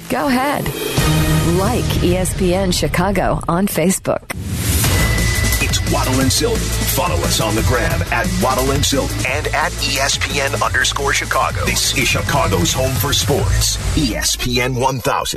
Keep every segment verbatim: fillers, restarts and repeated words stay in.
Go ahead. Like E S P N Chicago on Facebook. It's Waddle and Sylvie. Follow us on the gram at Waddle and Sylvie and at E S P N underscore Chicago. This is Chicago's home for sports. E S P N one thousand.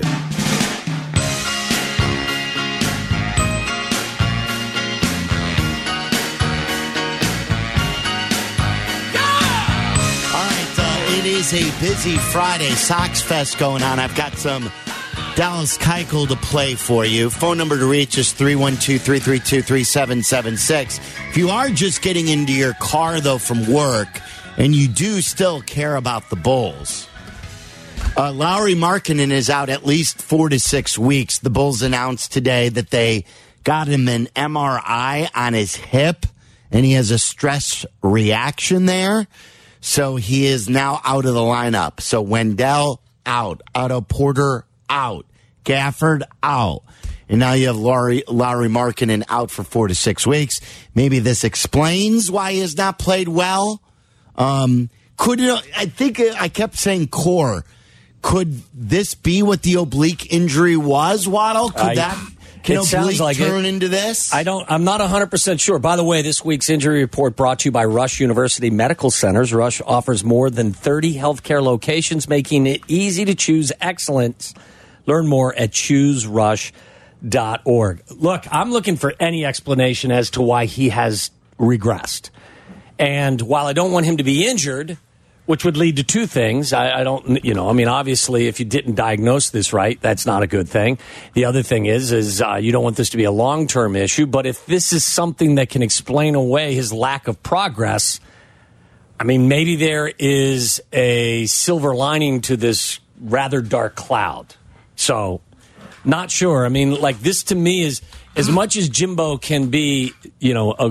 It is a busy Friday Sox Fest going on. I've got some Dallas Keuchel to play for you. Phone number to reach is three one two, three three two, three seven seven six. If you are just getting into your car, though, from work, and you do still care about the Bulls, uh, Lauri Markkanen is out at least four to six weeks. The Bulls announced today that they got him an M R I on his hip, and he has a stress reaction there. So he is now out of the lineup. So Wendell out, Otto Porter out, Gafford out. And now you have Lauri, Lauri Markkanen out for four to six weeks. Maybe this explains why he has not played well. Um, could it, I think I kept saying core. Could this be what the oblique injury was, Waddle? Could I, that can it oblique like turn it. into this? I don't. I'm not one hundred percent sure. By the way, this week's injury report brought to you by Rush University Medical Centers. Rush offers more than thirty healthcare locations, making it easy to choose excellence. Learn more at choose rush dot org. Look, I'm looking for any explanation as to why he has regressed. And while I don't want him to be injured, which would lead to two things. I, I don't, you know, I mean, obviously, if you didn't diagnose this right, that's not a good thing. The other thing is, is uh, you don't want this to be a long-term issue. But if this is something that can explain away his lack of progress, I mean, maybe there is a silver lining to this rather dark cloud. So, not sure. I mean, like, this to me is, as much as Jimbo can be, you know, a,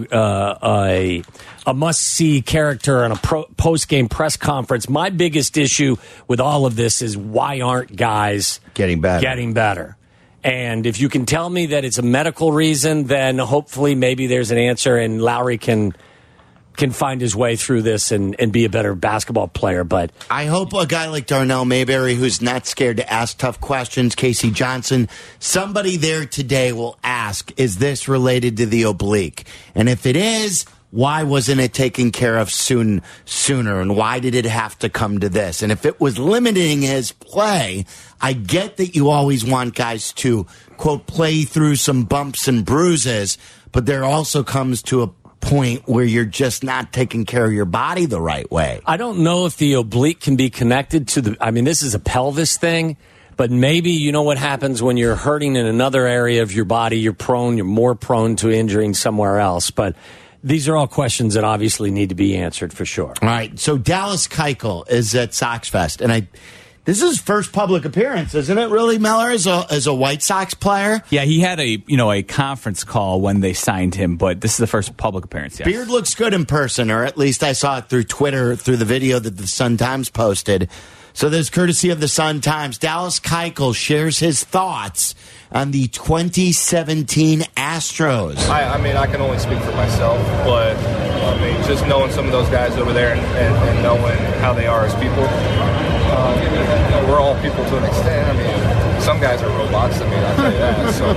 a, a must-see character in a pro, post-game press conference, my biggest issue with all of this is why aren't guys getting better? Getting better. And if you can tell me that it's a medical reason, then hopefully maybe there's an answer and Lauri can can find his way through this and, and be a better basketball player. But I hope a guy like Darnell Mayberry, who's not scared to ask tough questions, Casey Johnson, somebody there today will ask, is this related to the oblique? And if it is, why wasn't it taken care of soon sooner? And why did it have to come to this? And if it was limiting his play, I get that you always want guys to, quote, play through some bumps and bruises, but there also comes to a point where you're just not taking care of your body the right way. I don't know if the oblique can be connected to the, I mean, this is a pelvis thing, but maybe you know what happens when you're hurting in another area of your body, you're prone, you're more prone to injuring somewhere else. But these are all questions that obviously need to be answered for sure. All right, so Dallas Keuchel is at Sox Fest, and I this is his first public appearance, isn't it, really, Miller, as a, as a White Sox player? Yeah, he had a you know a conference call when they signed him, but this is the first public appearance. Yes. Beard looks good in person, or at least I saw it through Twitter, through the video that the Sun-Times posted. So there's courtesy of the Sun-Times. Dallas Keuchel shares his thoughts on the twenty seventeen Astros. I, I mean, I can only speak for myself, but I mean, just knowing some of those guys over there and, and, and knowing how they are as people, um, you know, we're all people to an extent. I mean, some guys are robots. I mean, I'll tell you that. So,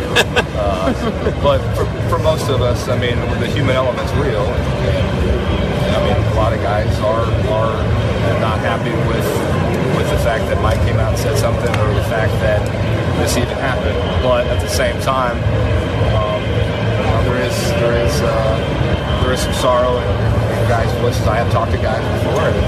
uh, but for, for most of us, I mean, the human element's real. And, and, I mean, a lot of guys are are not happy with with the fact that Mike came out and said something, or the fact that this even happened. But at the same time, um, you know, there is there is uh, there is some sorrow in, in guys' voices. I have talked to guys before, and,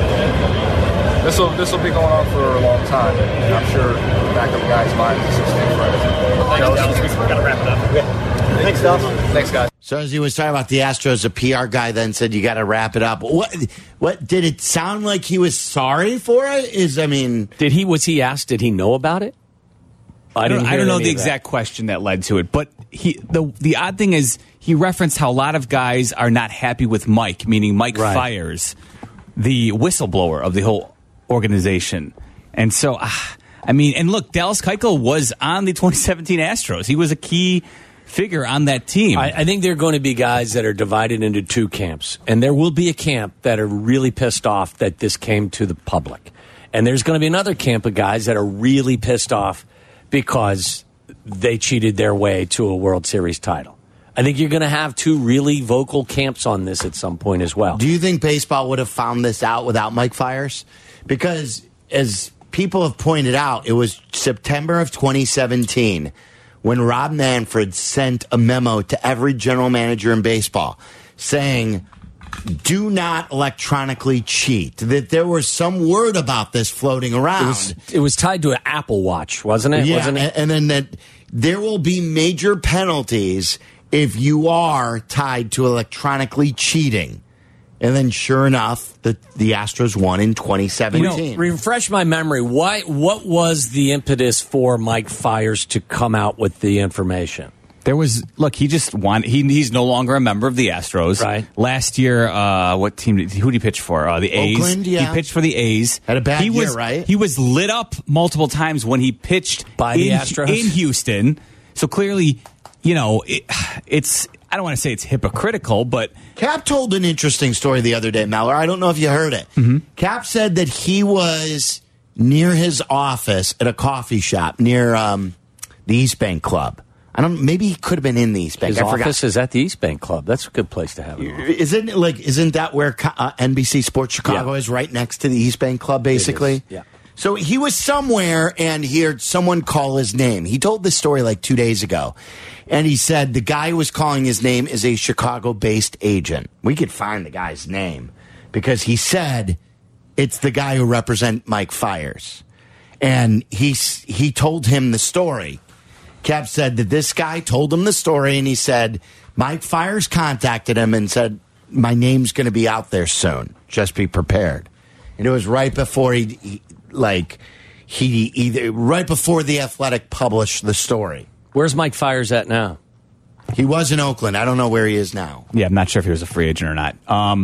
and this will this will be going on for a long time. And I'm sure in the back of the guys' minds, this will stay forever. Thanks, we got to wrap it up. Yeah. Thanks, Dallas. Thanks, guys. So as he was talking about the Astros, a P R guy then said, you got to wrap it up. What, what did it sound like he was sorry for it? Is, I mean, did he, was he asked, did he know about it? I, I don't, I don't know the exact question that led to it, but he, the, the odd thing is he referenced how a lot of guys are not happy with Mike, meaning Mike right. fires the whistleblower of the whole organization. And so, uh, I mean, and look, Dallas Keuchel was on the twenty seventeen Astros. He was a key figure on that team. I, I think there are going to be guys that are divided into two camps, and there will be a camp that are really pissed off that this came to the public, and there's going to be another camp of guys that are really pissed off because they cheated their way to a World Series title. I think you're going to have two really vocal camps on this at some point as well. Do you think baseball would have found this out without Mike Fiers? Because as people have pointed out, it was September of twenty seventeen when Rob Manfred sent a memo to every general manager in baseball saying, do not electronically cheat. That there was some word about this floating around. It was, it was tied to an Apple Watch, wasn't it? Yeah, wasn't it? And then that there will be major penalties if you are tied to electronically cheating. And then, sure enough, the, the Astros won in twenty seventeen. You know, refresh my memory. Why? What was the impetus for Mike Fiers to come out with the information? There was, look, he just won. He, he's no longer a member of the Astros. Right. Last year, uh, what team did who did he pitch for? Uh, the A's. Oakland, yeah. He pitched for the A's. Had a bad he year, was, right? He was lit up multiple times when he pitched by in, the Astros in Houston. So clearly, you know, it, it's, I don't want to say it's hypocritical, but Cap told an interesting story the other day, Meller. I don't know if you heard it. Mm-hmm. Cap said that he was near his office at a coffee shop near um, the East Bank Club. I don't. Maybe he could have been in the East Bank. His I office forgot. is at the East Bank Club. That's a good place to have it. Isn't it like? Isn't that where uh, N B C Sports Chicago Yeah. is? Right next to the East Bank Club, basically. Yeah. So he was somewhere and he heard someone call his name. He told this story like two days ago. And he said the guy who was calling his name is a Chicago-based agent. We could find the guy's name because he said it's the guy who represents Mike Fiers. And he, he told him the story. Cap said that this guy told him the story, and he said Mike Fiers contacted him and said, my name's going to be out there soon. Just be prepared. And it was right before he, he like, he either right before The Athletic published the story. Where's Mike Fiers at now? He was in Oakland. I don't know where he is now. yeah, I'm not sure if he was a free agent or not. Um,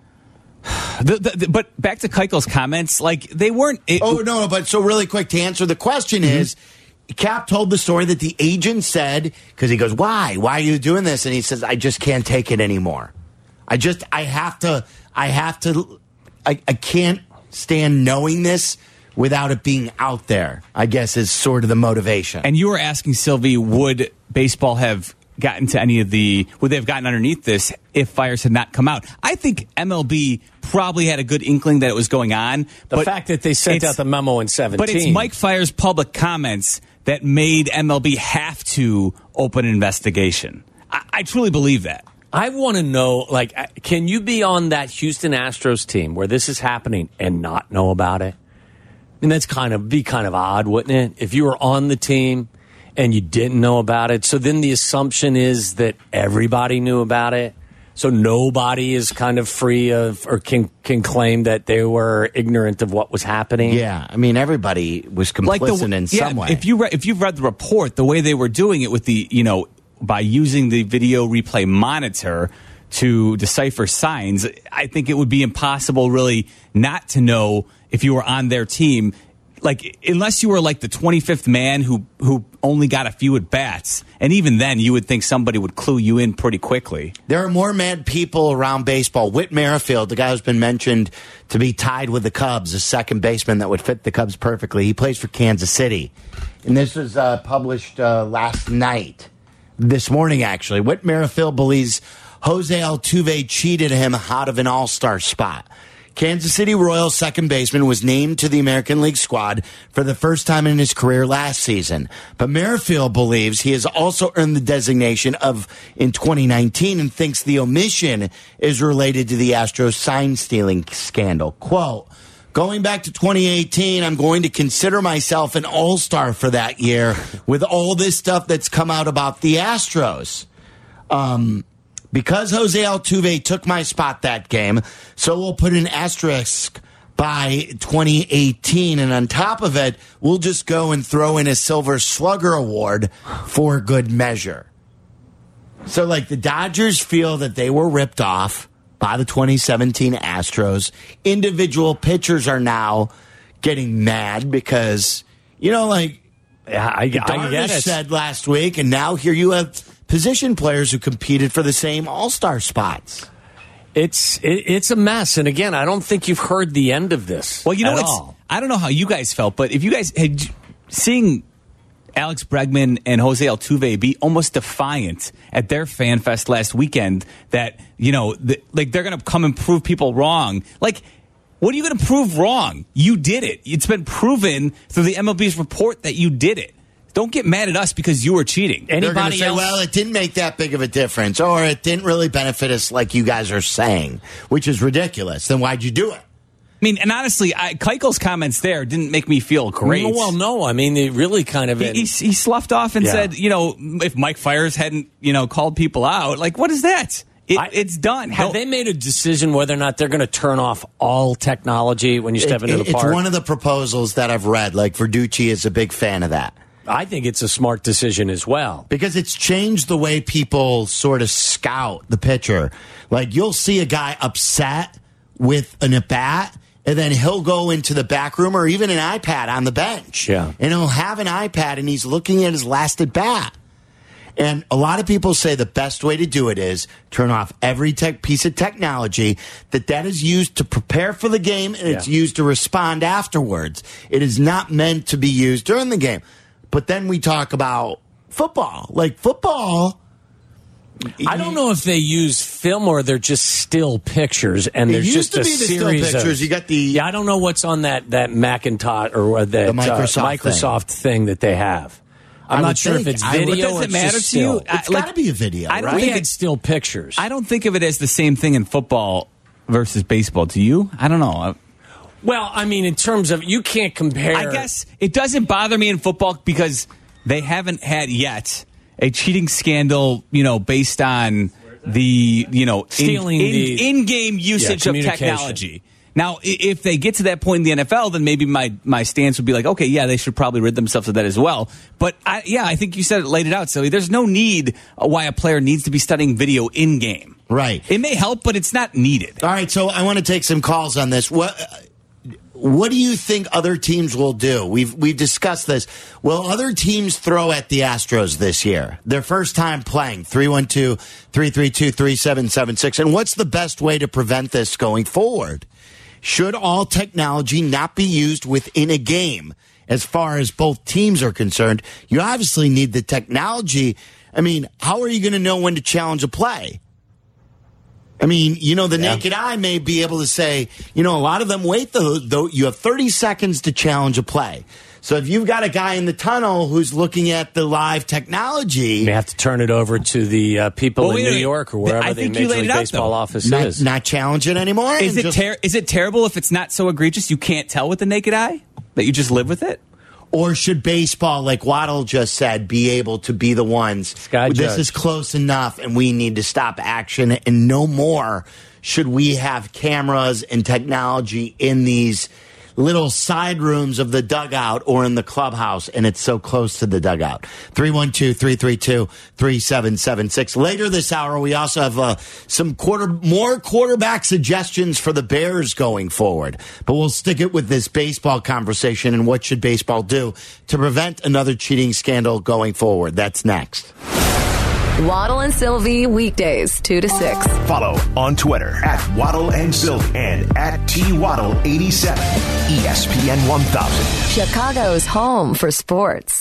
the, the, the, but back to Keuchel's comments, like they weren't. It, Oh, no, no, but so really quick to answer the question mm-hmm. is, Cap told the story that the agent said, because he goes, why? Why are you doing this? And he says, I just can't take it anymore. I just, I have to, I have to, I, I can't stand knowing this without it being out there, I guess is sort of the motivation. And you were asking Sylvie, would baseball have gotten to any of the, would they have gotten underneath this if Fiers had not come out? I think M L B probably had a good inkling that it was going on. The but fact that they sent out the memo in seventeen. But it's Mike Fiers' public comments that made M L B have to open an investigation. I, I truly believe that. I want to know, like, can you be on that Houston Astros team where this is happening and not know about it? And that's kind of be kind of odd, wouldn't it? If you were on the team and you didn't know about it. So then the assumption is that everybody knew about it. So nobody is kind of free of or can can claim that they were ignorant of what was happening. Yeah, I mean everybody was complicit Like the, in yeah, some way. If you re- if you've read the report, the way they were doing it with the, you know, by using the video replay monitor to decipher signs, I think it would be impossible really not to know if you were on their team. Like, unless you were like the twenty-fifth man who, who only got a few at bats. And even then, you would think somebody would clue you in pretty quickly. There are more mad people around baseball. Whit Merrifield, the guy who's been mentioned to be tied with the Cubs, a second baseman that would fit the Cubs perfectly. He plays for Kansas City. And this was uh, published uh, last night, this morning actually. Whit Merrifield believes Jose Altuve cheated him out of an all-star spot. Kansas City Royals second baseman was named to the American League squad for the first time in his career last season. But Merrifield believes he has also earned the designation of in twenty nineteen and thinks the omission is related to the Astros sign-stealing scandal. Quote, going back to twenty eighteen, I'm going to consider myself an all-star for that year with all this stuff that's come out about the Astros. Um... Because Jose Altuve took my spot that game, so we'll put an asterisk by twenty eighteen. And on top of it, we'll just go and throw in a Silver Slugger Award for good measure. So, like, the Dodgers feel that they were ripped off by the twenty seventeen Astros. Individual pitchers are now getting mad because, you know, like, yeah, I, I get it. said last week, and now here you have position players who competed for the same all-star spots. It's it, it's a mess, and again, I don't think you've heard the end of this. Well, you know, at it's, all. I don't know how you guys felt, but if you guys had seeing Alex Bregman and Jose Altuve be almost defiant at their fan fest last weekend that, you know, the, like they're going to come and prove people wrong. Like, what are you going to prove wrong? You did it. It's been proven through the M L B's report that you did it. Don't get mad at us because you were cheating. Anybody say, else? Well, it didn't make that big of a difference, or it didn't really benefit us like you guys are saying, which is ridiculous. Then why'd you do it? I mean, and honestly, I, Keuchel's comments there didn't make me feel great. Well, no, I mean, it really kind of... He, he, he sloughed off and yeah. said, you know, if Mike Fiers hadn't, you know, called people out, like, what is that? It, I, it's done. Have Don't, they made a decision whether or not they're going to turn off all technology when you step it, into the it's park? It's one of the proposals that I've read. Like, Verducci is a big fan of that. I think it's a smart decision as well. Because it's changed the way people sort of scout the pitcher. Like, you'll see a guy upset with an at-bat, and then he'll go into the back room or even an iPad on the bench. Yeah. And he'll have an iPad, and he's looking at his last at-bat. And a lot of people say the best way to do it is turn off every tech piece of technology that that is used to prepare for the game, and yeah. it's used to respond afterwards. It is not meant to be used during the game. But then we talk about football. Like, football... I don't know if they use film or they're just still pictures, and there's just to a be the series still pictures. Of, you got the yeah. I don't know what's on that that Macintosh or that the Microsoft, uh, Microsoft thing. thing that they have. I'm not sure if it's video. Does it matter to you? It's got to be a video. I don't right? think it's still pictures. I don't think of it as the same thing in football versus baseball. Do you? I don't know. Well, I mean, in terms of you can't compare. I guess it doesn't bother me in football because they haven't had yet a cheating scandal, you know, based on the, you know, stealing in, the in, in-game usage yeah, of technology. Now, if they get to that point in the N F L, then maybe my, my stance would be like, okay, yeah, they should probably rid themselves of that as well. But, I, yeah, I think you said it, laid it out, Silly. There's no need why a player needs to be studying video in-game. Right. It may help, but it's not needed. All right, so I want to take some calls on this. What... What do you think other teams will do? We've we've discussed this. Will other teams throw at the Astros this year? Their first time playing. three one two, three three two, three seven seven six. And what's the best way to prevent this going forward? Should all technology not be used within a game as far as both teams are concerned? You obviously need the technology. I mean, how are you going to know when to challenge a play? I mean, you know, the yeah. naked eye may be able to say, you know, a lot of them wait, though, though you have thirty seconds to challenge a play. So if you've got a guy in the tunnel who's looking at the live technology... You may have to turn it over to the uh, people well, in wait, New York or wherever the Major League Baseball out, office not, is. Not challenge it anymore? Is it, just, ter- is it terrible if it's not so egregious you can't tell with the naked eye? That you just live with it? Or should baseball, like Waddle just said, be able to be the ones, Sky this judge. is close enough and we need to stop action, and no more should we have cameras and technology in these little side rooms of the dugout or in the clubhouse, and it's so close to the dugout. three one two, three three two, three seven seven six. Later this hour, we also have uh, some quarter more quarterback suggestions for the Bears going forward. But we'll stick it with this baseball conversation and what should baseball do to prevent another cheating scandal going forward. That's next. Waddle and Sylvie, weekdays, two to six. Follow on Twitter at Waddle and Sylvie and at T Waddle eighty-seven. E S P N one thousand. Chicago's home for sports.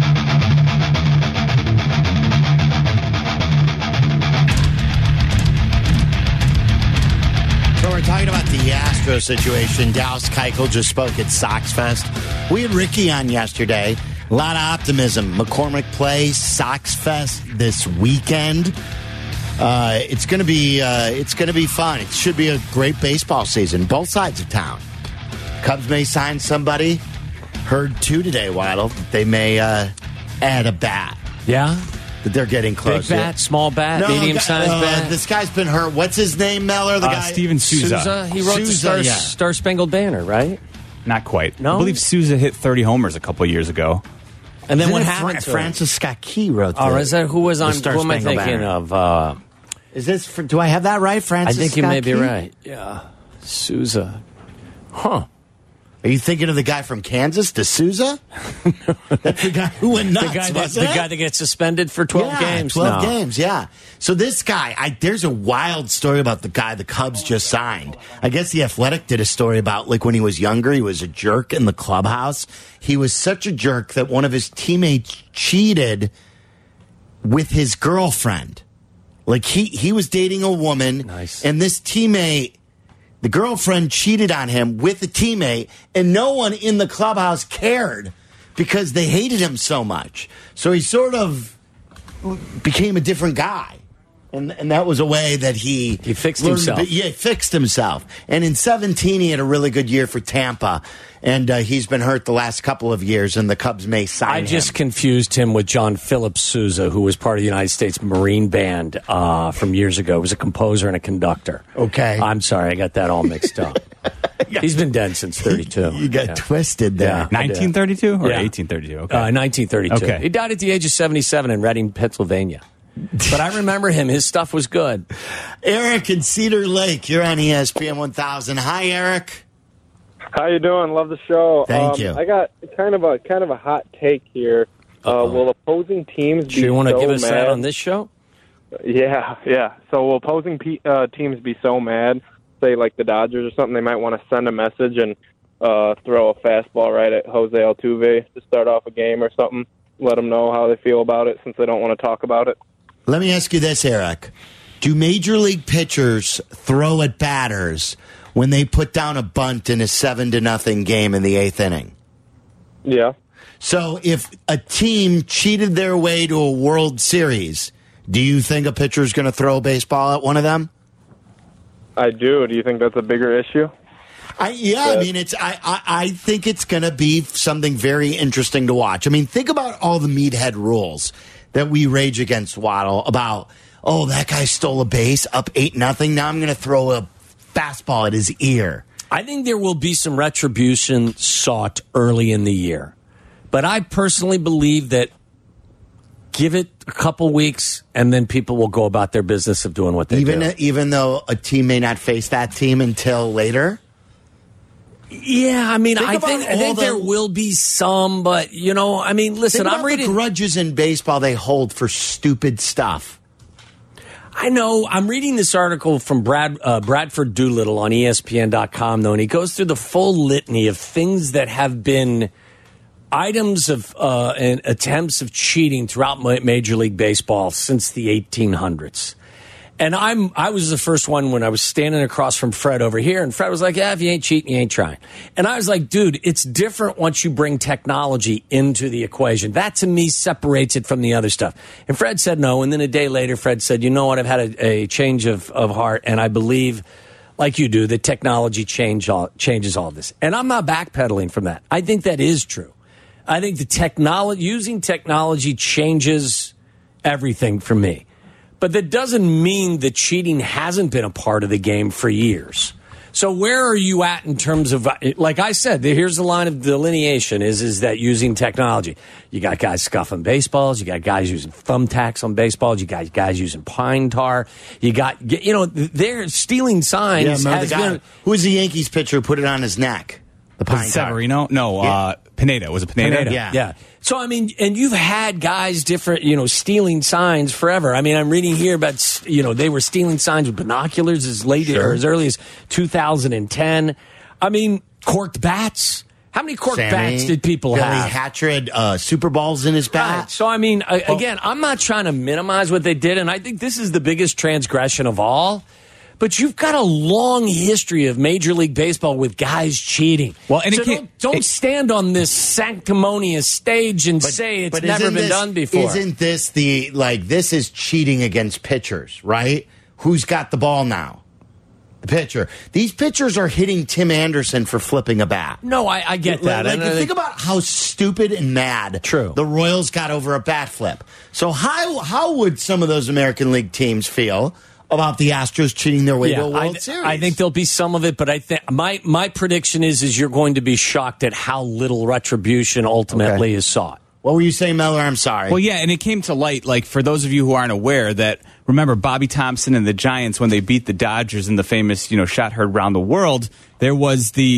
So we're talking about the Astro situation. Dallas Keuchel just spoke at Sox Fest. We had Ricky on yesterday. A lot of optimism. McCormick plays Sox Fest this weekend. Uh, it's going to be uh, it's going to be fun. It should be a great baseball season. Both sides of town. Cubs may sign somebody. Heard two today, Waddle. They may uh, add a bat. Yeah, that they're getting close. Big bat, small bat, no, medium-sized uh, bat. This guy's been hurt. What's his name, Meller? The uh, guy Steven Souza. Souza. He wrote Souza, the Star, yeah. Star Spangled Banner, right? Not quite. No? I believe Souza hit thirty homers a couple of years ago. And then Isn't what it happened Fra- to Francis Scott Key wrote Oh, the, is that who was on? Star Who am I Spangled thinking Banner. of? Uh, Is this? For, do I have that right, Francis? I think you Scott may be Key? right. Yeah, Souza. Huh. Are you thinking of the guy from Kansas, D'Souza? That's the guy who went nuts, the guy that, wasn't the it? guy that gets suspended for twelve yeah, games. twelve no. games, yeah. So this guy, I, there's a wild story about the guy the Cubs just signed. I guess The Athletic did a story about, like, when he was younger, he was a jerk in the clubhouse. He was such a jerk that one of his teammates cheated with his girlfriend. Like, he, he was dating a woman, nice. and this teammate... The girlfriend cheated on him with a teammate, and no one in the clubhouse cared because they hated him so much. So he sort of became a different guy. And and that was a way that he... He fixed learned himself. to be- yeah, he fixed himself. And in seventeen, he had a really good year for Tampa. And uh, he's been hurt the last couple of years, and the Cubs may sign I him. just confused him with John Philip Sousa, who was part of the United States Marine Band uh, from years ago. He was a composer and a conductor. Okay. I'm sorry, I got that all mixed up. Yeah. He's been dead since thirty-two. You got Yeah. twisted there. Yeah. nineteen thirty-two or Yeah. eighteen thirty-two? Okay. Uh, nineteen thirty-two. Okay. He died at the age of seventy-seven in Reading, Pennsylvania. But I remember him. His stuff was good. Eric in Cedar Lake, you're on E S P N one thousand. Hi, Eric. How you doing? Love the show. Thank um, you. I got kind of a kind of a hot take here. Uh, will opposing teams be Sure you want to so give us mad? that on this show? Yeah, yeah. So will opposing pe- uh, teams be so mad, say like the Dodgers or something, they might want to send a message and uh, throw a fastball right at Jose Altuve to start off a game or something. Let them know how they feel about it since they don't want to talk about it. Let me ask you this, Eric. Do major league pitchers throw at batters when they put down a bunt in a seven to nothing game in the eighth inning? Yeah. So if a team cheated their way to a World Series, do you think a pitcher is going to throw a baseball at one of them? I do. Do you think that's a bigger issue? I, yeah, I mean, it's. I, I, I think it's going to be something very interesting to watch. I mean, think about all the meathead rules that we rage against, Waddle, about, oh, that guy stole a base, up eight nothing. Now I'm going to throw a fastball at his ear. I think there will be some retribution sought early in the year. But I personally believe that give it a couple weeks and then people will go about their business of doing what they Even do. even though a team may not face that team until later. Yeah, I mean, Think I about think I all think the- there will be some, but you know, I mean, listen, Think about I'm reading the grudges in baseball they hold for stupid stuff. I know. I'm reading this article from Brad uh, Bradford Doolittle on E S P N dot com, though, and he goes through the full litany of things that have been items of uh, and attempts of cheating throughout ma- Major League Baseball since the eighteen hundreds. And I'm I was the first one when I was standing across from Fred over here, and Fred was like, "Yeah, if you ain't cheating, you ain't trying." And I was like, "Dude, it's different once you bring technology into the equation. That to me separates it from the other stuff." And Fred said no, and then a day later, Fred said, "You know what? I've had a, a change of, of heart, and I believe, like you do, that technology change all, changes all this." And I'm not backpedaling from that. I think that is true. I think the technology using technology changes everything for me. But that doesn't mean that cheating hasn't been a part of the game for years. So where are you at in terms of, like I said, here's the line of delineation is, is that using technology. You got guys scuffing baseballs. You got guys using thumbtacks on baseballs. You got guys using pine tar. You got, you know, they're stealing signs. Yeah, remember has the guy, been, who was the Yankees pitcher who put it on his neck? The pine tar. Severino? No, Yeah. uh, Pineda. Was it Pineda? Pineda. Yeah. Yeah. So, I mean, and you've had guys different, you know, stealing signs forever. I mean, I'm reading here about, you know, they were stealing signs with binoculars as late Sure. or as early as two thousand ten. I mean, corked bats. How many corked Sammy, bats did people Billy have? Hatcher had uh, Super Balls in his bat. Right. So, I mean, I, again, I'm not trying to minimize what they did, and I think this is the biggest transgression of all. But you've got a long history of Major League Baseball with guys cheating. Well, and it so can't- don't, don't it- stand on this sanctimonious stage and But- say it's but never isn't been this- done before. Isn't this the, like, this is cheating against pitchers, right? Who's got the ball now? The pitcher. These pitchers are hitting Tim Anderson for flipping a bat. No, I, I get that. Like, And I think think- about how stupid and mad True. the Royals got over a bat flip. So how how would some of those American League teams feel about the Astros cheating their way yeah, to a World I, Series? I think there'll be some of it, but I think my my prediction is is you're going to be shocked at how little retribution ultimately Okay. is sought. What were you saying, Miller? I'm sorry. Well, yeah, and it came to light, like, for those of you who aren't aware, that, remember, Bobby Thompson and the Giants, when they beat the Dodgers in the famous, you know, shot heard around the world, there was the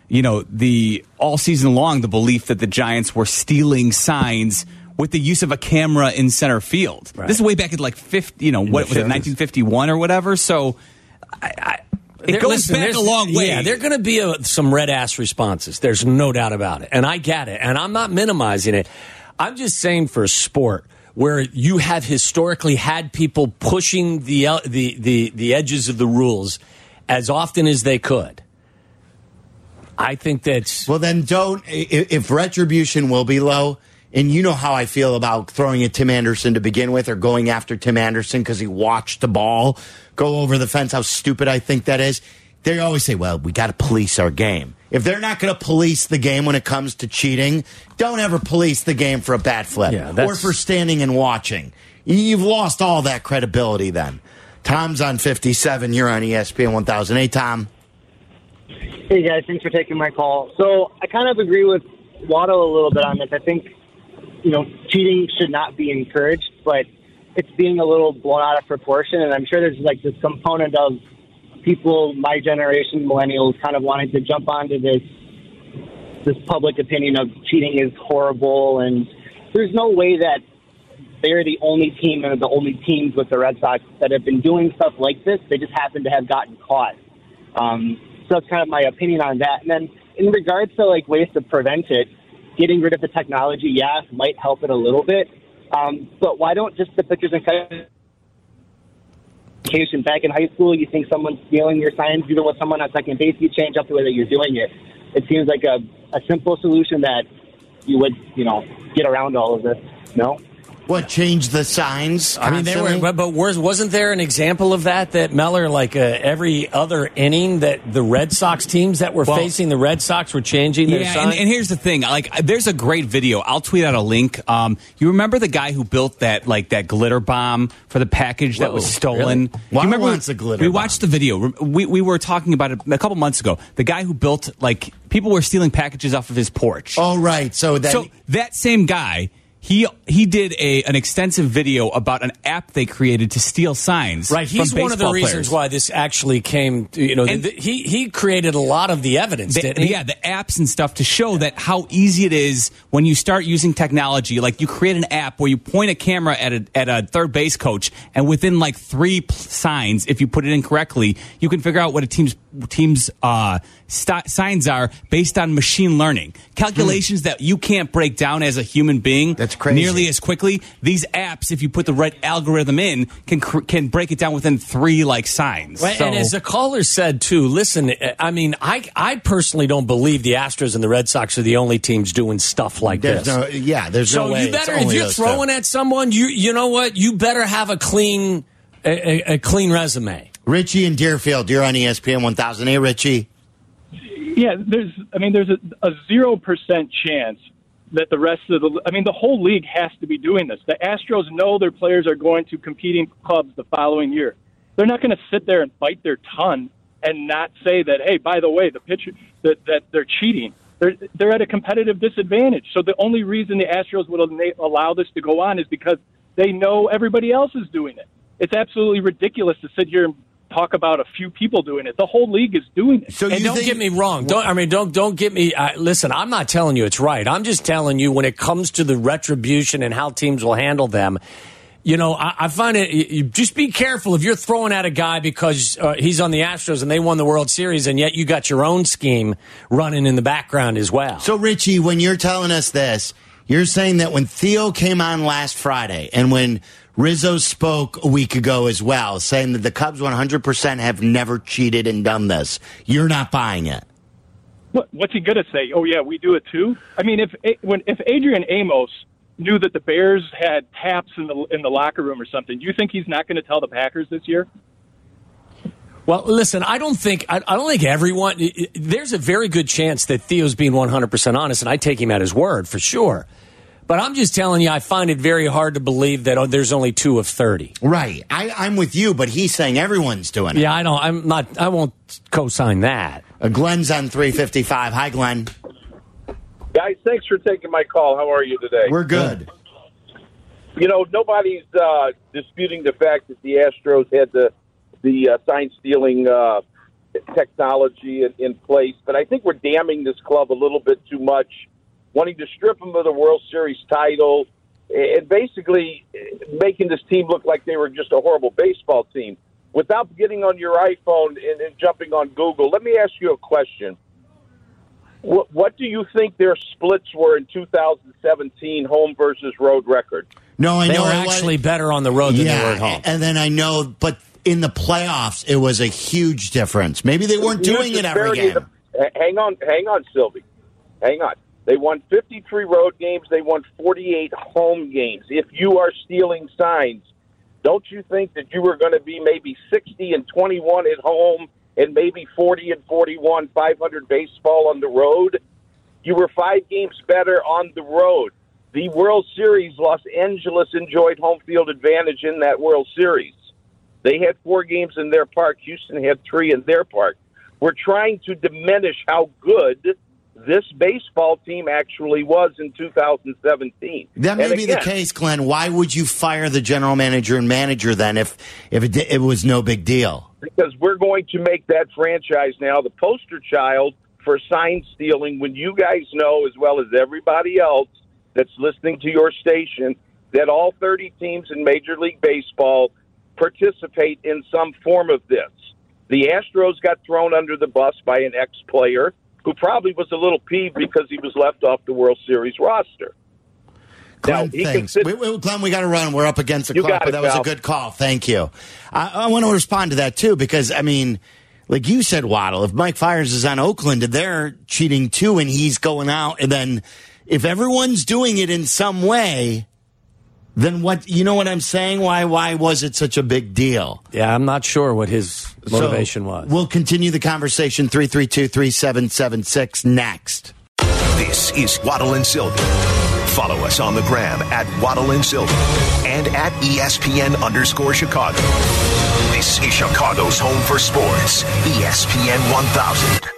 you know, the all season long, the belief that the Giants were stealing signs with the use of a camera in center field. Right. This is way back in like fifty, you know, in what was it, nineteen fifty-one or whatever. So I, I, it there, goes listen, back a long way. Yeah, there are going to be a, some red ass responses. There's no doubt about it, and I get it, and I'm not minimizing it. I'm just saying for a sport where you have historically had people pushing the the the, the edges of the rules as often as they could. I think that's well. Then don't if, if retribution will be low. And you know how I feel about throwing at Tim Anderson to begin with, or going after Tim Anderson because he watched the ball go over the fence, how stupid I think that is. They always say, well, we got to police our game. If they're not going to police the game when it comes to cheating, don't ever police the game for a bat flip yeah, or for standing and watching. You've lost all that credibility then. Tom's on fifty-seven. You're on E S P N one thousand. Hey, Tom. Hey, guys. Thanks for taking my call. So I kind of agree with Waddle a little bit on this. I think, you know, cheating should not be encouraged, but it's being a little blown out of proportion. And I'm sure there's like this component of people, my generation, millennials, kind of wanting to jump onto this this public opinion of cheating is horrible. And there's no way that they're the only team and the only teams with the Red Sox that have been doing stuff like this. They just happen to have gotten caught. Um, so that's kind of my opinion on that. And then in regards to like ways to prevent it, getting rid of the technology, yeah, might help it a little bit. Um, but why don't just the pitchers and catchers back in high school, you think someone's stealing your signs, even with someone on second base, you change up the way that you're doing it. It seems like a, a simple solution that you would, you know, get around all of this. No? What, change the signs? I mean, they were, but, but wasn't there an example of that, that Meller, like uh, every other inning that the Red Sox teams that were well, facing the Red Sox were changing their yeah, signs? And, and here's the thing, like, there's a great video. I'll tweet out a link. Um, you remember the guy who built that, like, that glitter bomb for the package Whoa, that was stolen? Really? Why remember wants a glitter We bomb? watched the video. We, we were talking about it a couple months ago. The guy who built, like, people were stealing packages off of his porch. Oh, right. So that, so that same guy... He he did a an extensive video about an app they created to steal signs. Right, he's from one of the players. reasons why this actually came. You know, the, the, he he created a lot of the evidence, the, didn't he? Yeah, the apps and stuff to show yeah. that how easy it is when you start using technology. Like you create an app where you point a camera at a at a third base coach, and within like three p- signs, if you put it in correctly, you can figure out what a team's team's uh, st- signs are based on machine learning calculations hmm. that you can't break down as a human being. That's crazy. Nearly as quickly. These apps, if you put the right algorithm in, can cr- can break it down within three like signs. Right, so, and as the caller said too, listen, I mean, I I personally don't believe the Astros and the Red Sox are the only teams doing stuff like there's this. No, yeah, there's so no way. So you better, if you're throwing two. at someone, you you know what, you better have a clean a, a, a clean resume. Richie in Deerfield, you're on E S P N one thousand. Hey, Richie. Yeah, there's. I mean, there's a zero percent chance that the rest of the, I mean, the whole league has to be doing this. The Astros know their players are going to competing clubs the following year. They're not going to sit there and bite their tongue and not say that, hey, by the way, the pitcher that, that they're cheating. They're they're at a competitive disadvantage. So the only reason the Astros would allow this to go on is because they know everybody else is doing it. It's absolutely ridiculous to sit here and talk about a few people doing it. The whole league is doing it. So and don't think, get me wrong. Don't I mean don't don't get me. Uh, listen, I'm not telling you it's right. I'm just telling you when it comes to the retribution and how teams will handle them. You know, I, I find it. You, just be careful if you're throwing at a guy because uh, he's on the Astros and they won the World Series, and yet you got your own scheme running in the background as well. So, Richie, when you're telling us this, you're saying that when Theo came on last Friday and when Rizzo spoke a week ago as well, saying that the Cubs one hundred percent have never cheated and done this. You're not buying it. What, what's he going to say? Oh, yeah, we do it too? I mean, if when if Adrian Amos knew that the Bears had taps in the in the locker room or something, do you think he's not going to tell the Packers this year? Well, listen, I don't think I, I don't think everyone. There's a very good chance that Theo's being one hundred percent honest, and I take him at his word for sure. But I'm just telling you, I find it very hard to believe that oh, there's only two of thirty. Right. I, I'm with you, but he's saying everyone's doing it. Yeah, I don't. I'm not. I won't co-sign that. Uh, Glenn's on three fifty-five. Hi, Glenn. Guys, thanks for taking my call. How are you today? We're good. You know, nobody's uh, disputing the fact that the Astros had the the uh, sign stealing uh, technology in, in place, but I think we're damning this club a little bit too much, wanting to strip them of the World Series title and basically making this team look like they were just a horrible baseball team. Without getting on your iPhone and, and jumping on Google, let me ask you a question. What, what do you think their splits were in two thousand seventeen, home versus road record? No, I they know were it actually was, better on the road than yeah, they were at home. And then I know, but in the playoffs, it was a huge difference. Maybe they weren't doing it every game. The, hang on, hang on, Sylvie. Hang on. They won fifty-three road games. They won forty-eight home games. If you are stealing signs, don't you think that you were going to be maybe sixty and twenty-one at home and maybe forty and forty-one, five hundred baseball on the road? You were five games better on the road. The World Series, Los Angeles enjoyed home field advantage in that World Series. They had four games in their park. Houston had three in their park. We're trying to diminish how good this baseball team actually was in two thousand seventeen. That may and be again, the case, Glenn. Why would you fire the general manager and manager then if, if it, it was no big deal? Because we're going to make that franchise now the poster child for sign stealing when you guys know, as well as everybody else that's listening to your station, that all thirty teams in Major League Baseball participate in some form of this. The Astros got thrown under the bus by an ex-player who probably was a little peeved because he was left off the World Series roster. Glenn, now, thanks. Consider- wait, wait, Glenn, we got to run. We're up against the You clock, got but it, that was pal. a good call. Thank you. I, I want to respond to that, too, because, I mean, like you said, Waddle, if Mike Fiers is on Oakland, they're cheating, too, and he's going out. And then if everyone's doing it in some way, then what, you know what I'm saying? Why, why was it such a big deal? Yeah, I'm not sure what his motivation so was. We'll continue the conversation. three three two, three seven seven six next. This is Waddle and Sylvie. Follow us on the gram at Waddle and Sylvie and at E S P N underscore Chicago. This is Chicago's home for sports, E S P N one thousand.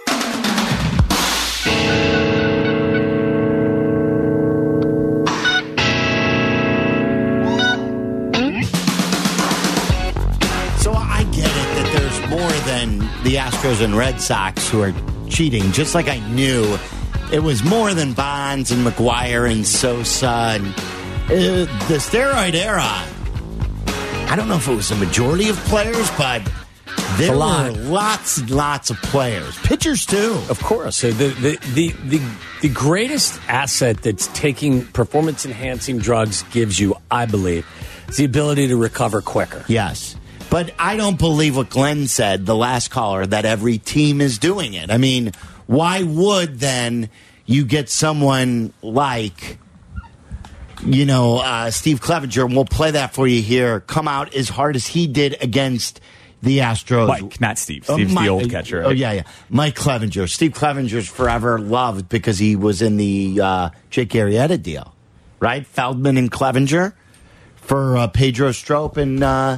So I get it that there's more than the Astros and Red Sox who are cheating, just like I knew it was more than Bonds and McGuire and Sosa and uh, the steroid era. I don't know if it was a majority of players, but there lot. were lots and lots of players. Pitchers, too. Of course. The, the, the, the, the greatest asset that's taking performance-enhancing drugs gives you, I believe, is the ability to recover quicker. Yes. But I don't believe what Glenn said, the last caller, that every team is doing it. I mean, why would then you get someone like, you know, uh, Steve Clevenger, and we'll play that for you here, come out as hard as he did against the Astros? Mike, not Steve. Oh, Steve's Mike, the old catcher. Oh, yeah, yeah. Mike Clevenger. Steve Clevenger's forever loved because he was in the uh, Jake Arrieta deal, right? Feldman and Clevenger for uh, Pedro Strop and uh,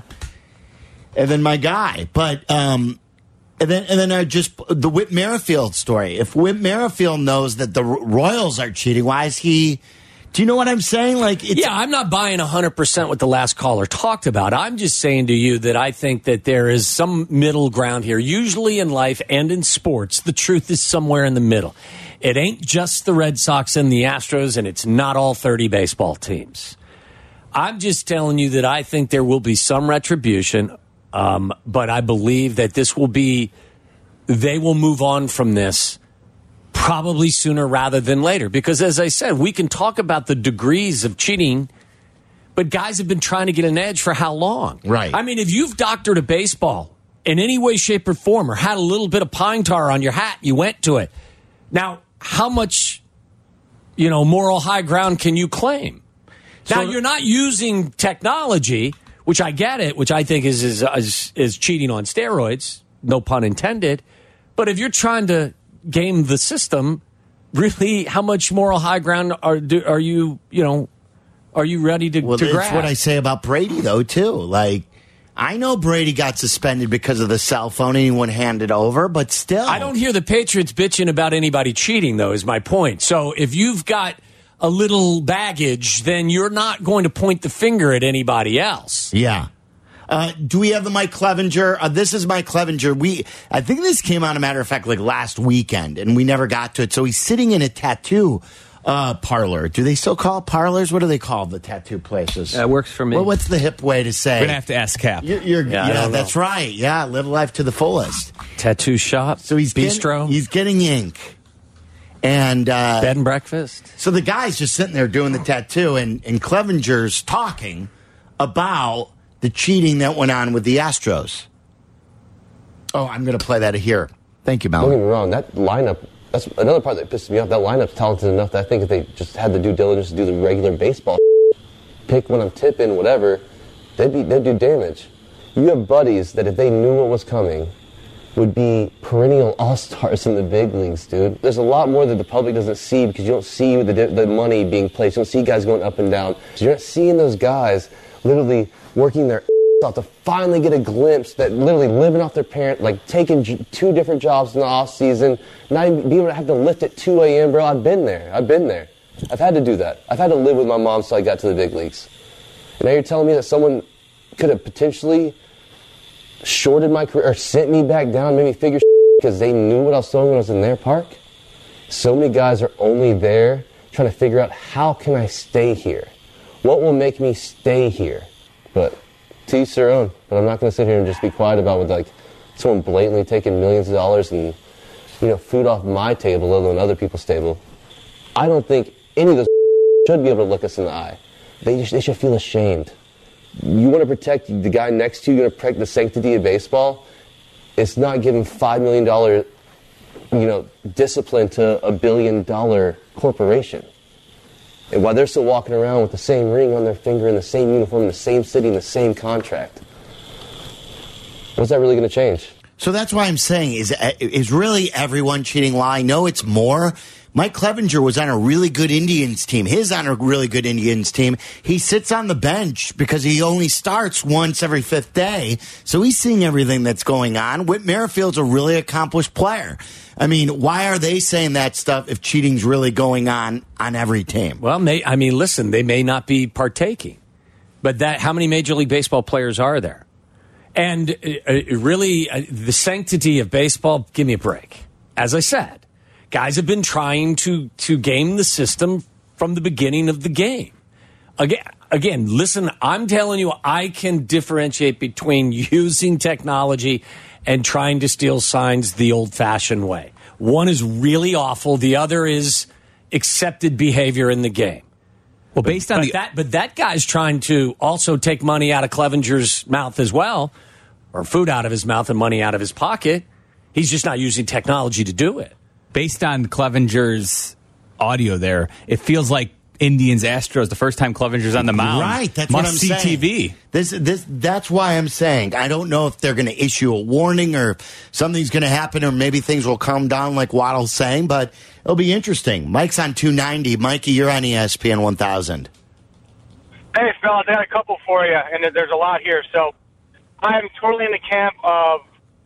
and then my guy. But um, and then and then I just the Whit Merrifield story. If Whit Merrifield knows that the Royals are cheating, why is he? Do you know what I'm saying? Like, it's, yeah, I'm not buying one hundred percent what the last caller talked about. I'm just saying to you that I think that there is some middle ground here. Usually in life and in sports, the truth is somewhere in the middle. It ain't just the Red Sox and the Astros, and it's not all thirty baseball teams. I'm just telling you that I think there will be some retribution, um, but I believe that this will be, they will move on from this probably sooner rather than later. Because as I said, we can talk about the degrees of cheating, but guys have been trying to get an edge for how long? Right. I mean, if you've doctored a baseball in any way, shape, or form, or had a little bit of pine tar on your hat, you went to it. Now, how much, you know, moral high ground can you claim? So, now, you're not using technology, which I get it, which I think is, is, is, is cheating on steroids, no pun intended. But if you're trying to game the system, really, how much moral high ground are do, are you, you know, are you ready to, well, to that's grab? what I say about Brady, though, too. Like, I know Brady got suspended because of the cell phone and he wouldn't hand it over, but still. I don't hear the Patriots bitching about anybody cheating, though, is my point. So if you've got a little baggage, then you're not going to point the finger at anybody else. Yeah. Uh, do we have the Mike Clevenger? Uh, this is Mike Clevenger. We, I think this came out, a matter of fact, like last weekend, and we never got to it. So he's sitting in a tattoo uh, parlor. Do they still call it parlors? What do they call the tattoo places? That works for me. Well, what's the hip way to say? We're going to have to ask Cap. You're, you're, yeah, yeah that's right. Yeah, live life to the fullest. Tattoo shop. So he's bistro. Getting, he's getting ink. And uh, bed and breakfast. So the guy's just sitting there doing the tattoo, and, and Clevenger's talking about the cheating that went on with the Astros. Oh, I'm going to play that here. Thank you, Mel. Don't get me wrong. That lineup, that's another part that pisses me off. That lineup's talented enough that I think if they just had the due diligence to do the regular baseball, pick when I'm tipping, whatever, they'd, be, they'd do damage. You have buddies that if they knew what was coming, would be perennial all-stars in the big leagues, dude. There's a lot more that the public doesn't see because you don't see the, the money being placed. You don't see guys going up and down. So you're not seeing those guys literally working their off to finally get a glimpse that literally living off their parent, like taking j- two different jobs in the off-season, not even being able to have to lift at two a.m., bro. I've been there. I've been there. I've had to do that. I've had to live with my mom till I got to the big leagues. And now you're telling me that someone could have potentially shorted my career or sent me back down, made me figure because they knew what I was doing when I was in their park. So many guys are only there trying to figure out how can I stay here? What will make me stay here? But to each their own. But I'm not going to sit here and just be quiet about with like someone blatantly taking millions of dollars and you know food off my table, let alone other people's table. I don't think any of those should be able to look us in the eye. They just, they should feel ashamed. You want to protect the guy next to you, you're going to protect the sanctity of baseball. It's not giving five million dollars, you know, discipline to a billion dollar corporation. And while they're still walking around with the same ring on their finger, in the same uniform, in the same city, in the same contract, what's that really going to change? So that's why I'm saying, is is really everyone cheating lie? No, it's more. Mike Clevenger was on a really good Indians team. He's on a really good Indians team. He sits on the bench because he only starts once every fifth day. So he's seeing everything that's going on. Whit Merrifield's a really accomplished player. I mean, why are they saying that stuff if cheating's really going on on every team? Well, may, I mean, listen, they may not be partaking. But that, how many Major League Baseball players are there? And uh, really, uh, the sanctity of baseball, give me a break. As I said. Guys have been trying to, to game the system from the beginning of the game. Again, again, listen, I'm telling you, I can differentiate between using technology and trying to steal signs the old-fashioned way. One is really awful. The other is accepted behavior in the game. Well, based but, on but the that, but that guy's trying to also take money out of Clevenger's mouth as well, or food out of his mouth and money out of his pocket. He's just not using technology to do it. Based on Clevenger's audio there, it feels like Indians Astros the first time Clevenger's on the mound. Right, that's must what I'm see saying. T V. This, this, that's why I'm saying I don't know if they're going to issue a warning or something's going to happen, or maybe things will calm down, like Waddle's saying. But it'll be interesting. Mike's on two ninety. Mikey, you're on E S P N one thousand. Hey, fellas, I got a couple for you, and there's a lot here. So I'm totally in the camp of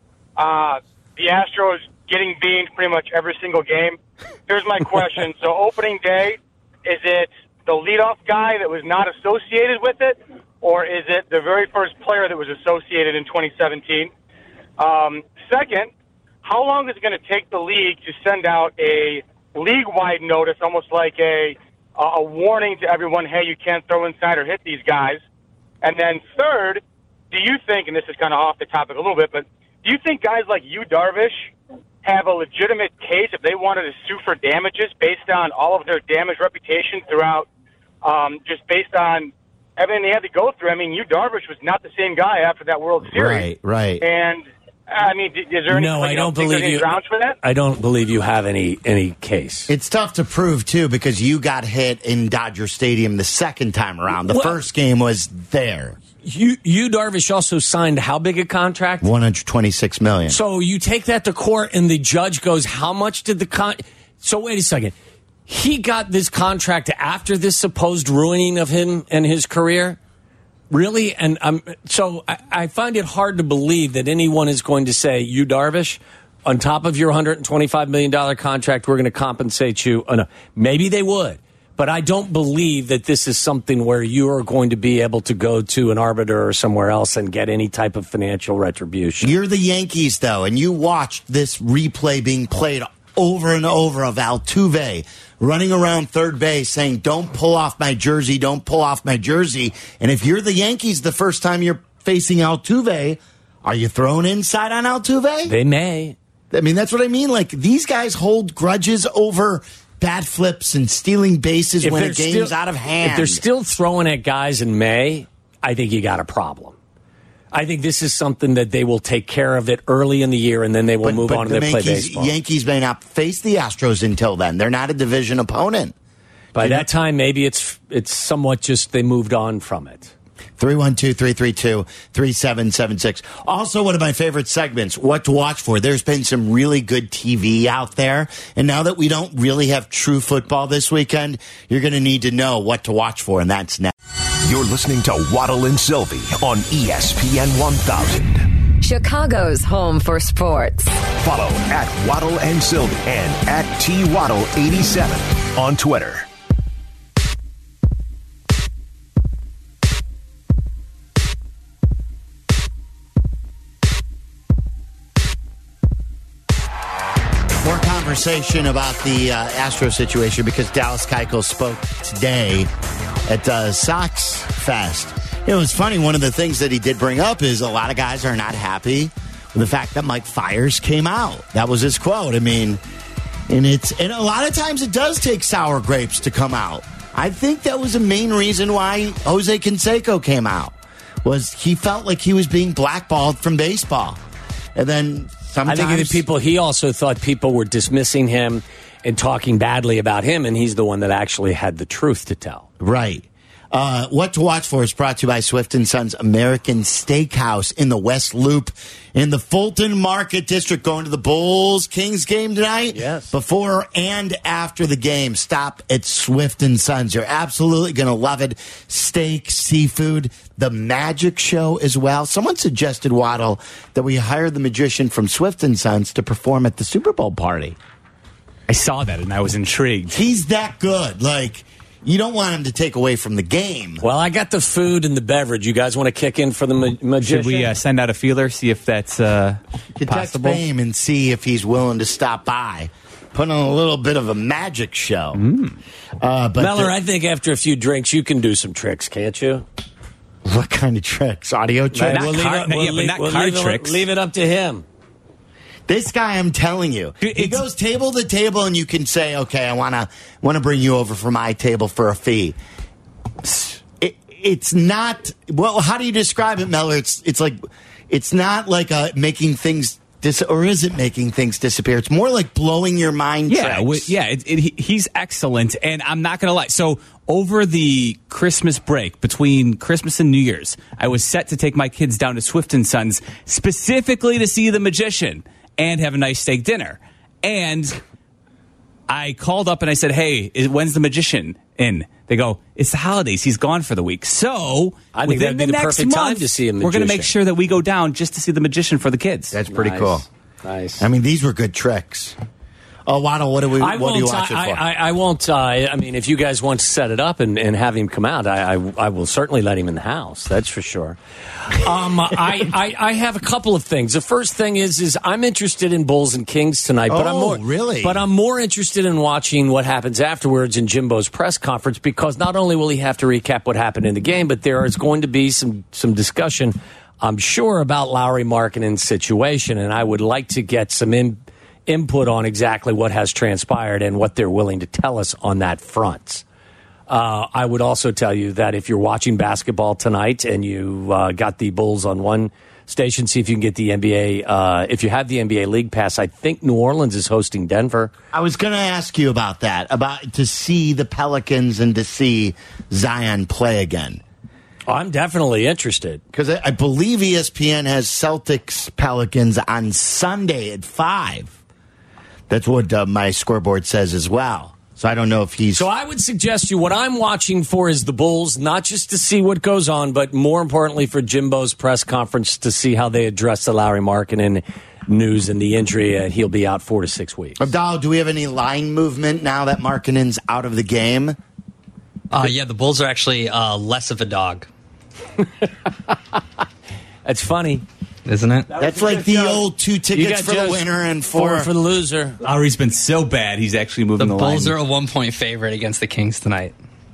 uh, the Astros getting beamed pretty much every single game. Here's my question. So opening day, is it the leadoff guy that was not associated with it, or is it the very first player that was associated in twenty seventeen? Um, second, how long is it going to take the league to send out a league-wide notice, almost like a a warning to everyone, hey, you can't throw inside or hit these guys? And then third, do you think, and this is kind of off the topic a little bit, but do you think guys like Yu Darvish have a legitimate case if they wanted to sue for damages based on all of their damaged reputation throughout, um, just based on everything they had to go through? I mean, Yu Darvish was not the same guy after that World Series. Right, right. And, I mean, is there any, no, I don't think believe there's any you. grounds for that? I don't believe you have any any case. It's tough to prove, too, because you got hit in Dodger Stadium the second time around. The Well- first game was there. You, you Darvish also signed how big a contract? one hundred twenty-six million dollars. So you take that to court, and the judge goes, "How much did the con?" So wait a second. He got this contract after this supposed ruining of him and his career, really? And um, so I, I find it hard to believe that anyone is going to say, "You Darvish, on top of your one hundred twenty-five million dollars contract, we're going to compensate you." Oh, no. Maybe they would, But I don't believe that this is something where you are going to be able to go to an arbiter or somewhere else and get any type of financial retribution. You're the Yankees, though, and you watched this replay being played over and over of Altuve running around third base saying, don't pull off my jersey, don't pull off my jersey. And if you're the Yankees the first time you're facing Altuve, are you thrown inside on Altuve? They may. I mean, that's what I mean. Like, these guys hold grudges over bat flips and stealing bases if when a game's still, out of hand. If they're still throwing at guys in May, I think you got a problem. I think this is something that they will take care of it early in the year, and then they will but, move but on the and they Yankees, play baseball. Yankees may not face the Astros until then. They're not a division opponent. By you that know? time, maybe it's it's somewhat just they moved on from it. three one two, three three two, three seven seven six. Also, one of my favorite segments, What to Watch For. There's been some really good T V out there. And now that we don't really have true football this weekend, you're going to need to know what to watch for, and that's next. You're listening to Waddle and Sylvie on E S P N one thousand. Chicago's home for sports. Follow at Waddle and Sylvie and at T Waddle eighty-seven on Twitter. More conversation about the uh, Astro situation because Dallas Keuchel spoke today at uh, Sox Fest. It was funny. One of the things that he did bring up is a lot of guys are not happy with the fact that Mike Fiers came out. That was his quote. I mean, and it's and a lot of times it does take sour grapes to come out. I think that was the main reason why Jose Canseco came out, was he felt like he was being blackballed from baseball. And then sometimes... I think the people, he also thought people were dismissing him and talking badly about him, and he's the one that actually had the truth to tell. Right. Uh, what to Watch For is brought to you by Swift and Sons American Steakhouse in the West Loop in the Fulton Market District. Going to the Bulls-Kings game tonight? Yes. Before and after the game, stop at Swift and Sons. You're absolutely going to love it. Steak, seafood, the magic show as well. Someone suggested, Waddle, that we hire the magician from Swift and Sons to perform at the Super Bowl party. I saw that and I was intrigued. He's that good. Like... You don't want him to take away from the game. Well, I got the food and the beverage. You guys want to kick in for the ma- magician? Should we uh, send out a feeler, see if that's uh, possible? Text Fame and see if he's willing to stop by. Put on a little bit of a magic show. Mm. Uh, but Meller, the, I think after a few drinks, you can do some tricks, can't you? What kind of tricks? Audio tricks? Not we'll car- leave it, we'll yeah, but leave, not we'll card leave it- tricks. Leave it up to him. This guy, I'm telling you, Dude, he goes table to table, and you can say, "Okay, I want to want to bring you over for my table for a fee." It, it's not. Well, how do you describe it, Meller? It's it's like it's not like a making things dis, or is it making things disappear? It's more like blowing your mind. Yeah, tricks. w- yeah. It, it, he's excellent, and I'm not going to lie. So over the Christmas break, between Christmas and New Year's, I was set to take my kids down to Swift and Sons specifically to see the magician and have a nice steak dinner. And I called up and I said, "Hey, is, when's the magician in?" They go, "It's the holidays. He's gone for the week." So I think within that'd be the, the next perfect month, time to see a we're going to magician. make sure that we go down just to see the magician for the kids. That's pretty Nice. cool. Nice. I mean, these were good tricks. Oh, Waddle, what do we? I What do you won't. watch I, it for? I, I won't. Uh, I mean, if you guys want to set it up and, and have him come out, I, I, I will certainly let him in the house. That's for sure. Um, I, I, I have a couple of things. The first thing is, is I'm interested in Bulls and Kings tonight, but I'm Oh, more really? But I'm more interested in watching what happens afterwards in Jimbo's press conference, because not only will he have to recap what happened in the game, but there is going to be some some discussion, I'm sure, about Lauri Markkanen's situation, and I would like to get some in. input on exactly what has transpired and what they're willing to tell us on that front. Uh, I would also tell you that if you're watching basketball tonight and you uh, got the Bulls on one station, see if you can get the N B A. Uh, if you have the N B A League Pass, I think New Orleans is hosting Denver. I was going to ask you about that, about to see the Pelicans and to see Zion play again. I'm definitely interested. Because I, I believe E S P N has Celtics Pelicans on Sunday at five. That's what uh, my scoreboard says as well. So I don't know if he's... So I would suggest you, what I'm watching for is the Bulls, not just to see what goes on, but more importantly for Jimbo's press conference to see how they address the Lauri Markkanen news and the injury. Uh, he'll be out four to six weeks. Abdal, do we have any line movement now that Markkanen's out of the game? Uh, yeah, the Bulls are actually uh, less of a dog. That's funny. Isn't it? That That's like the show. old two tickets for the winner and four, four for the loser. Lowry's been so bad, he's actually moving the, the, the Bulls line. are a one-point favorite against the Kings tonight.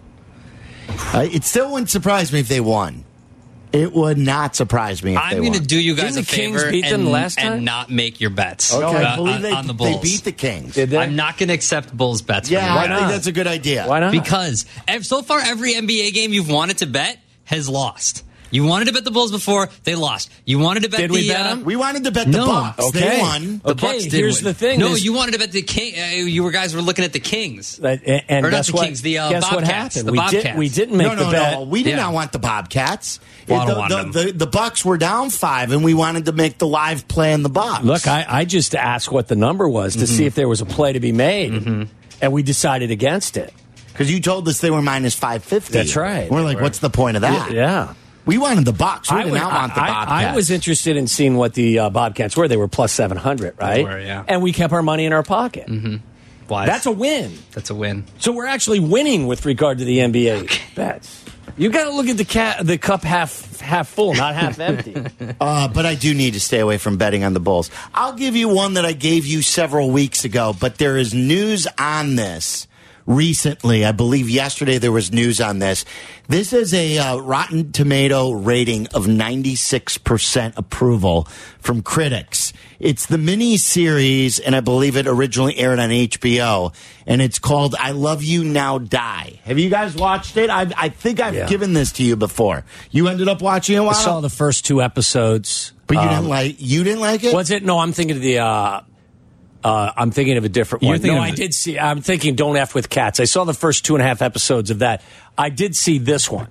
Uh, it still wouldn't surprise me if they won. It would not surprise me if I'm they going to won. do you guys Didn't a the Kings favor beat them and, last time? and not make your bets Okay, uh, I believe on, they, on the Bulls. they beat the Kings. Did they? I'm not going to accept Bulls bets. Yeah, from you. I think that's a good idea. Why not? Because ev- so far, every N B A game you've wanted to bet has lost. You wanted to bet the Bulls before, they lost. You wanted to bet Did the... we bet uh, them? We wanted to bet the No. Bucks. Okay. They won. The Okay, Bucks did here's win. the thing. No, This- you wanted to bet the King. Uh, you were guys were looking at the Kings. That- and and Or not guess the what? Kings, the, uh, guess what Bobcats, happened? the we, Bobcats. Did, we didn't make no, no, the bet. no. We did Yeah. not want the Bobcats. Well, I don't the, want the, them. the, the Bucks were down five, and we wanted to make the live play in the Bucks. Look, I, I just asked what the number was to Mm-hmm. see if there was a play to be made, mm-hmm. and we decided against it. Because you told us they were minus five fifty. That's right. We're like, what's the point of that? Yeah. We wanted the Bucks. We I, did would- not want the I- Bobcats. I was interested in seeing what the uh, Bobcats were. They were plus seven hundred, right? They were, yeah. And we kept our money in our pocket. Mm-hmm. Why? That's a win. That's a win. So we're actually winning with regard to the N B A bets. You got to look at the ca- the cup half half full, not half empty. Uh, but I do need to stay away from betting on the Bulls. I'll give you one that I gave you several weeks ago, but there is news on this recently. I believe yesterday there was news on this. This is a uh, Rotten Tomato rating of ninety-six percent approval from critics. It's the mini series, and I believe it originally aired on H B O, and it's called I Love You Now Die. Have you guys watched it? I, I think I've Yeah. given this to you before. You ended up watching it, I Wada? saw the first two episodes. But you Um, didn't like you didn't like it? Was it? No, I'm thinking of the. Uh, uh, I'm thinking of a different You're one. thinking No, of I the- did see. I'm thinking Don't F with Cats. I saw the first two and a half episodes of that. I did see this one.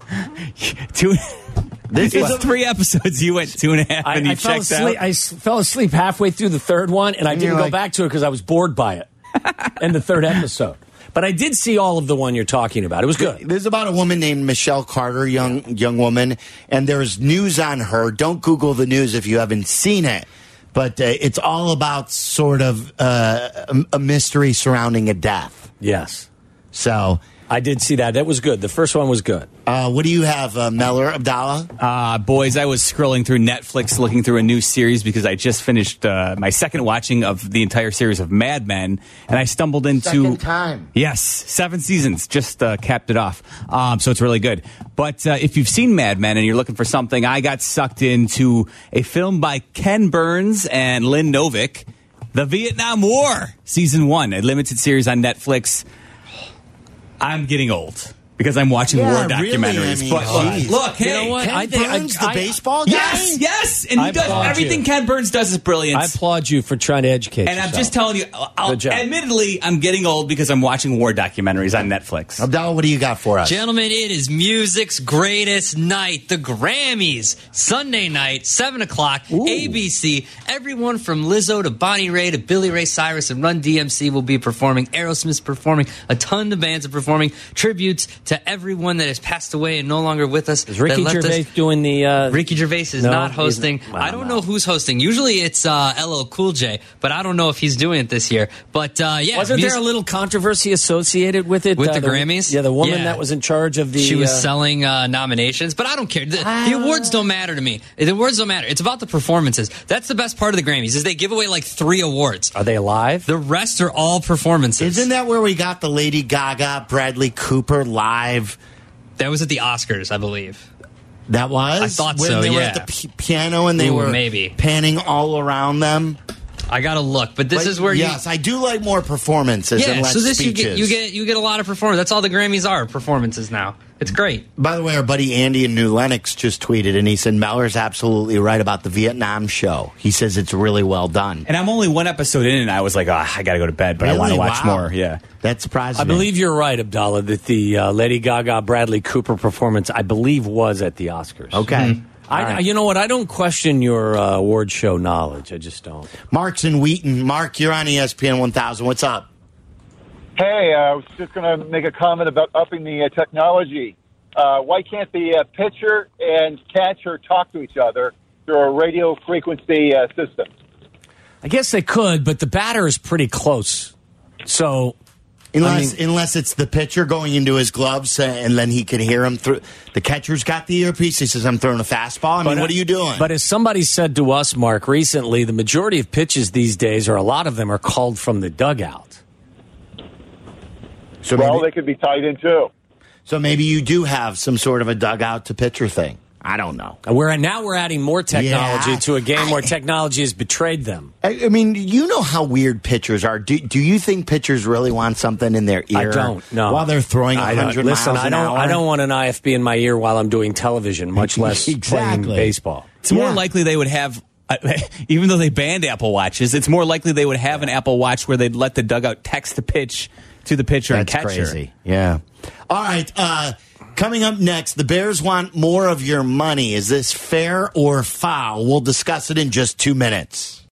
Two, This it's is- three episodes. You went two and a half, I, and you I fell checked asleep. out. I s- fell asleep halfway through the third one, and I didn't you're go like- back to it because I was bored by it. And the third episode, but I did see all of the one you're talking about. It was good. There's about a woman named Michelle Carter, young young woman, and there's news on her. Don't Google the news if you haven't seen it, but uh, it's all about sort of uh, a, a mystery surrounding a death. Yes, So, I did see that. That was good. The first one was good. uh, what do you have, uh, Meller Abdallah? Uh, boys, I was scrolling through Netflix looking through a new series because I just finished uh, my second watching of the entire series of Mad Men, and I stumbled into Second time. Yes, seven seasons. Just uh, capped it off. Um, so it's really good. But uh, if you've seen Mad Men and you're looking for something, I got sucked into a film by Ken Burns and Lynn Novick, The Vietnam War, Season one, a limited series on Netflix. I'm getting old because I'm watching Yeah, war really, documentaries. I mean, but geez. look, look, You hey, know what? Ken I think- Burns, I- the I- baseball guy? Yes, yes, and he I does applaud everything you. Ken Burns does is brilliant. I applaud you for trying to educate. and I'm yourself. just telling you, I'll, Good job. admittedly, I'm getting old because I'm watching war documentaries on Netflix. Abdallah, what do you got for us? Gentlemen, it is music's greatest night, the Grammys. Sunday night, seven o'clock, A B C. Everyone from Lizzo to Bonnie Raitt to Billy Ray Cyrus and Run D M C will be performing. Aerosmith's performing. A ton of bands are performing. Tributes to everyone that has passed away and no longer with us. Is Ricky that left Gervais us. doing the? Uh, Ricky Gervais is No, not he's- hosting. well, I don't no. know who's hosting. Usually it's uh, L L Cool J, but I don't know if he's doing it this year. But uh, yeah, Wasn't mus- there a little controversy associated with it? With uh, the Grammys? Yeah, the woman Yeah. that was in charge of the. She was uh, selling uh, nominations, but I don't care. The, the awards don't matter to me. The awards don't matter. It's about the performances. That's the best part of the Grammys is they give away like three awards. Are they live? The rest are all performances. Isn't that where we got the Lady Gaga, Bradley Cooper live? That was at the Oscars, I believe. That was? I thought when so, they were yeah. at the p- piano and they Ooh, were maybe. panning all around them. I gotta look, but this But is where yes, I do like more performances you. and Yeah, less so this speeches. you get you get you get a lot of performance. That's all the Grammys are performances now. It's great. By the way, our buddy Andy in New Lenox just tweeted, and he said Meller's absolutely right about the Vietnam show. He says it's really well done. And I'm only one episode in, and I was like, oh, I got to go to bed, but I Really? want to watch Wow. more. Yeah. That surprised I me. believe you're right, Abdallah, that the uh, Lady Gaga Bradley Cooper performance, I believe, was at the Oscars. Okay. Mm-hmm. I, right. You know what? I don't question your uh, award show knowledge. I just don't. Mark's in Wheaton. Mark, you're on E S P N one thousand. What's up? Hey, uh, I was just going to make a comment about upping the uh, technology. Uh, why can't the uh, pitcher and catcher talk to each other through a radio frequency uh, system? I guess they could, but the batter is pretty close. So Unless I mean, unless it's the pitcher going into his gloves uh, and then he can hear him through. The catcher's got the earpiece. He says, I'm throwing a fastball. I mean, but, what are you doing? But as somebody said to us, Mark, recently, the majority of pitches these days, or a lot of them, are called from the dugout. So well, maybe, they could be tied in, too. So maybe you do have some sort of a dugout to pitcher thing. I don't know. And we're now we're adding more technology Yeah. to a game I- where technology has betrayed them. I, I mean, you know how weird pitchers are. Do, do you think pitchers really want something in their ear? I don't. No, While they're throwing I one don't. hundred Listen, miles I an don't. hour? I don't want an I F B in my ear while I'm doing television, much less Exactly. playing baseball. It's more likely they would have, uh, even though they banned Apple Watches, it's more likely they would have an Apple Watch where they'd let the dugout text the pitch to the pitcher That's and catcher. crazy. Yeah. All right. Uh, coming up next, the Bears want more of your money. Is this fair or foul? We'll discuss it in just two minutes.